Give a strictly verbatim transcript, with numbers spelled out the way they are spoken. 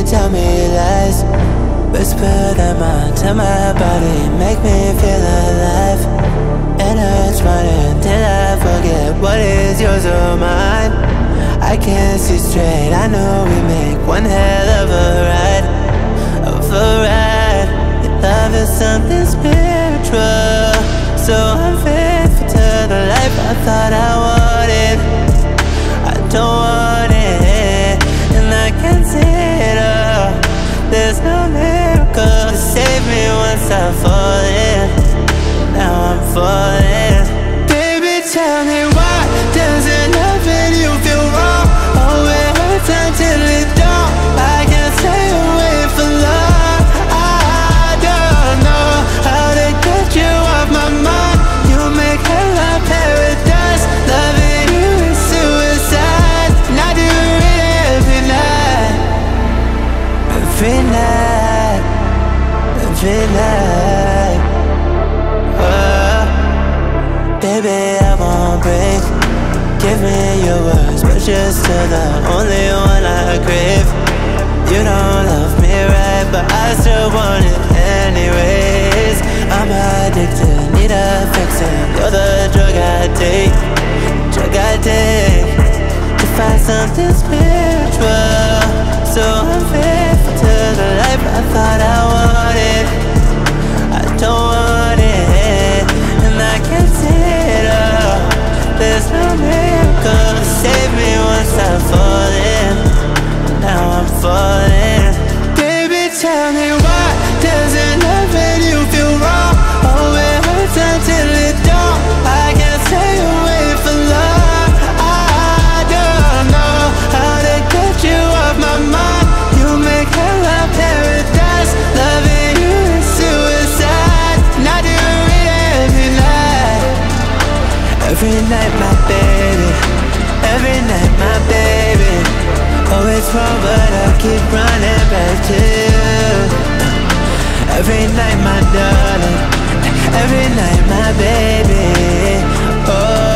tell me lies, whisper them onto my body, make me feel alive. And it's running till I forget what is yours or mine. I can't see straight, I know we make one hell of a ride, of a ride. Your love is something spiritual, so I'm faithful to the life I thought I wanted. I don't want it, and I can't see it all. There's no miracle to save me once I fall in. Now I'm falling. Baby, tell me why doesn't loving you feel wrong? Oh, it hurts until it don't. I can't stay away for long. I don't know how to get you off my mind. You make hell like paradise. Loving you is suicide, and I do it every night. Every night, every night. Oh, baby, I won't break. Give me your words, but you're still the only one I crave. You don't love me right, but I still want it anyways. I'm addicted, need a fixin'. You're the drug I take, drug I take to find something spiritual. So I'm faithful to the life I thought I wanted. I don't want it, and I can't see it all. There's no miracle to save me once I fall in. Now I'm falling. Baby, tell me why doesn't loving you feel wrong? Oh, it hurts until it don't. I can't stay away for long. I don't know how to get you off my mind. You make hell like paradise. Loving you is suicide, and I do it every night. Every night, my baby. Every night, my baby. Oh, it's wrong, but I keep running back to you. Every night, my darling. Every night, my baby. Oh.